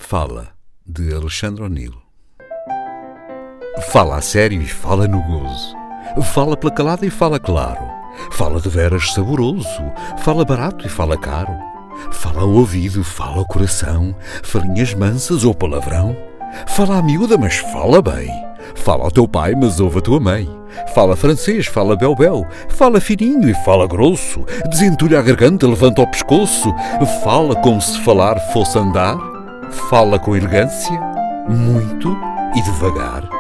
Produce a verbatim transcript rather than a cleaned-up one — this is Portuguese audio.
Fala, de Alexandre O'Neill. Fala a sério e fala no gozo. Fala pela calada e fala claro. Fala de veras saboroso. Fala barato e fala caro. Fala ao ouvido, fala ao coração. Falinhas mansas ou palavrão. Fala à miúda, mas fala bem. Fala ao teu pai, mas ouve a tua mãe. Fala francês, fala bel-bel. Fala fininho e fala grosso. Desentulha a garganta, levanta o pescoço. Fala como se falar fosse andar. Fala com elegância, muito e devagar.